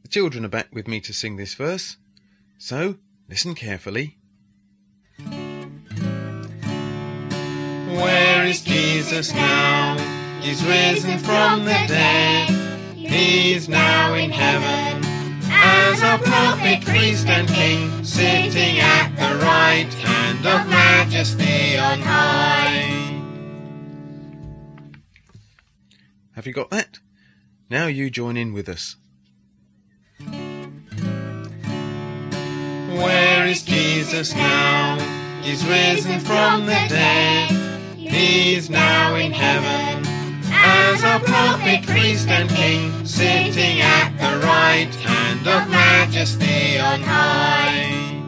The children are back with me to sing this verse, so listen carefully. Where is Jesus now? He's risen from the dead. He's now in heaven as our prophet, priest and king, sitting at the right hand of majesty on high. Have you got that? Now you join in with us. Where is Jesus now? He's risen from the dead. He's now in heaven as our prophet, priest and king, sitting at the right hand of majesty on high.